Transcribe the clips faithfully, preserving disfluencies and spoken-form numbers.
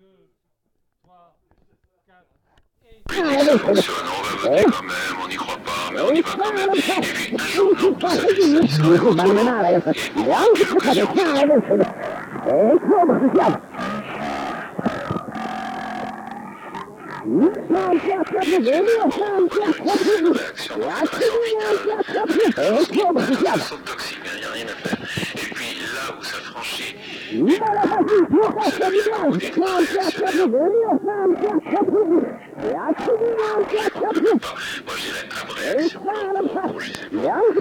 Puis dès que ça fonctionne, on va voter quand même, on n'y croit pas, mais on y va quand même. Et puis un jour, non, tout ça ça disparaît autrement. Et bon, on n'a plus l'occasion de changer. C'est la réaction de filtration finale. Alors, ce qui est pas de la sonde toxique, il n'y a rien à faire. Et puis là où ça franchit, une c'est la vidéo d'une réaction. Moi, je dirais abréaction. Bon, je sais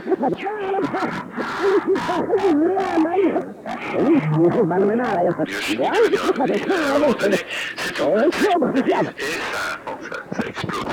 pas. Biochimie, tu veux dire, à un moment donné, c'est en et ça, ça, ça explose.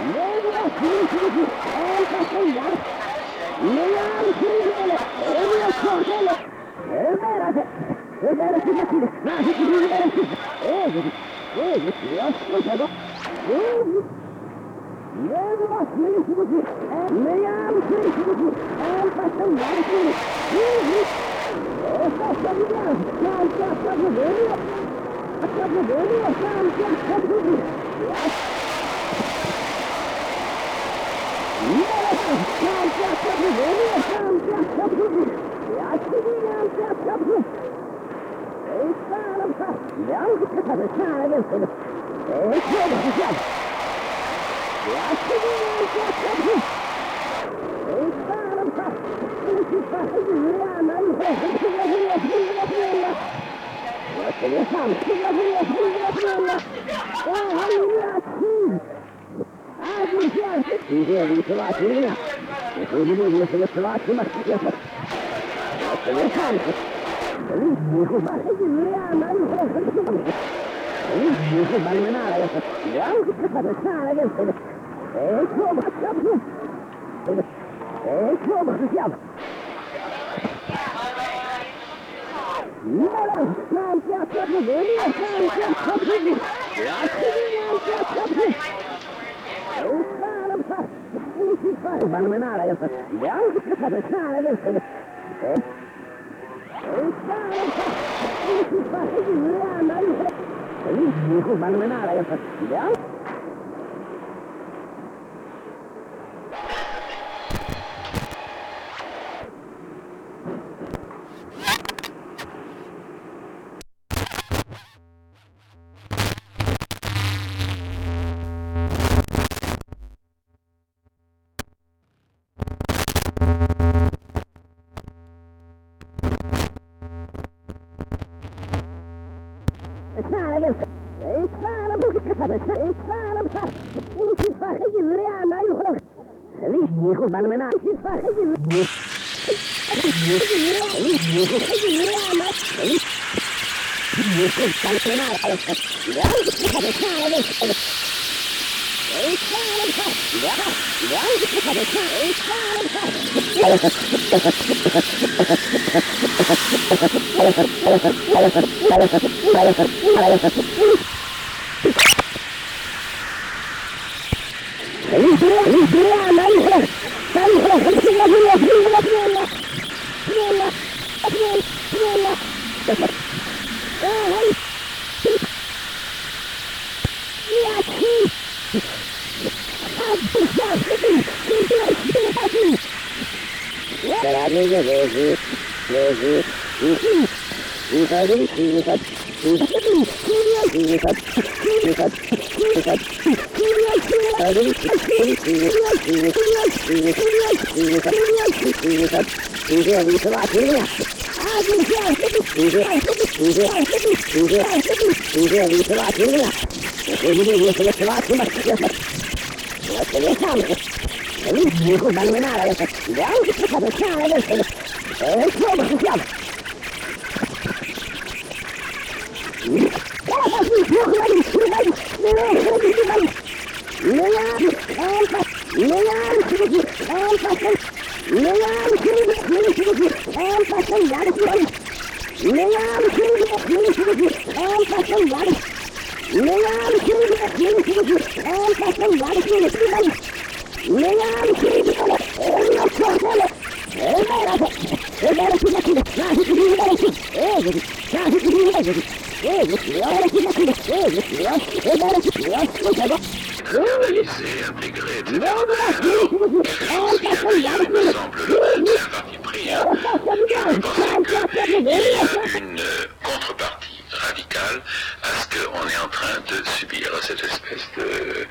Analysé, intégré, et cetera. Alors, quelque chose qui avait, il me semble, bien parti pris. Hein. Je pensais qu'il y a une contrepartie radicale à ce qu'on est en train de subir, cette espèce de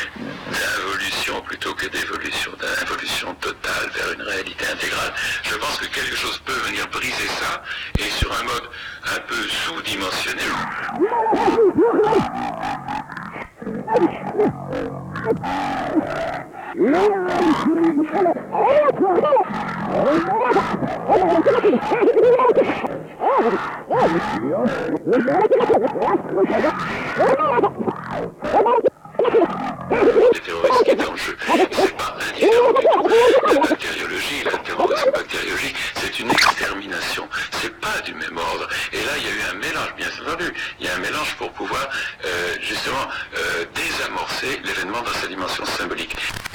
d'involution plutôt que d'évolution, d'involution totale vers une réalité intégrale. Je pense que quelque chose peut venir briser ça, et sur un mode un peu sous-dimensionné. Les terroristes ce qui est en jeu. C'est pas indifférent du tout. La bactériologie, la bactériologie, c'est une extermination. C'est pas du même ordre. Et là, il y a eu un mélange, bien entendu. Il y a un mélange pour pouvoir, euh, justement, euh, désamorcer l'événement dans sa dimension symbolique.